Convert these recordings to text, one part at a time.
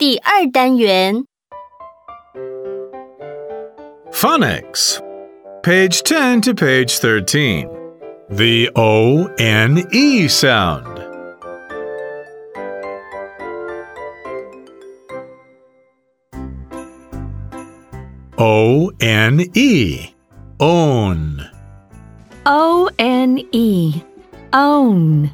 第二单元 Phonics. Page 10 to page 13. The O-N-E sound. O-N-E. Own. O-N-E. Own.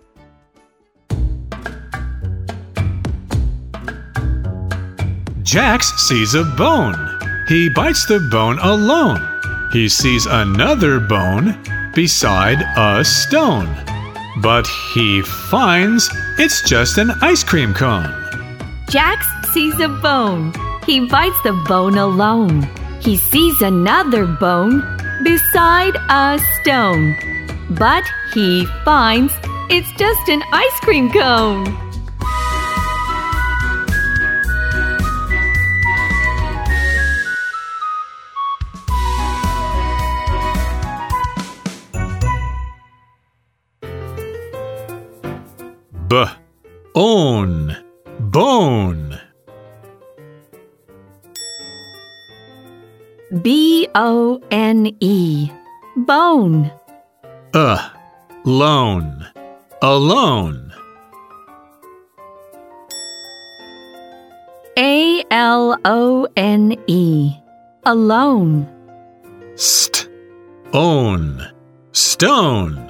Jax sees a bone. He bites the bone alone. He sees another bone beside a stone. But he finds it's just an ice cream cone. Jax sees a bone. He bites the bone alone. He sees another bone beside a stone. But he finds it's just an ice cream cone. Own. Bone. B-O-N-E. Bone. Lone. Alone. A-L-O-N-E. Alone. Own. Stone.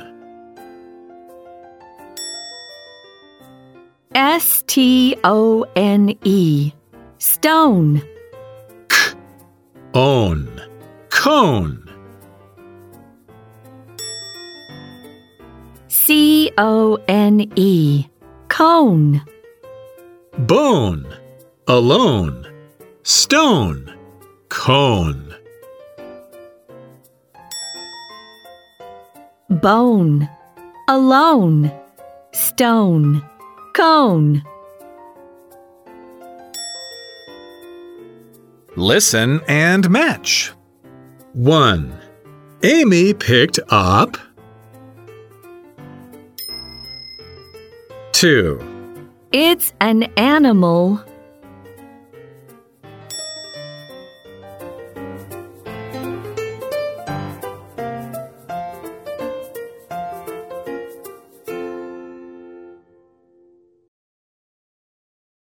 S-T-O-N-E. Stone. Own. Cone. C-O-N-E. Cone. Bone. Alone. Stone. Cone. Bone. Alone. Stone. Cone. Listen and match. 1. Amy picked up. 2. It's an animal.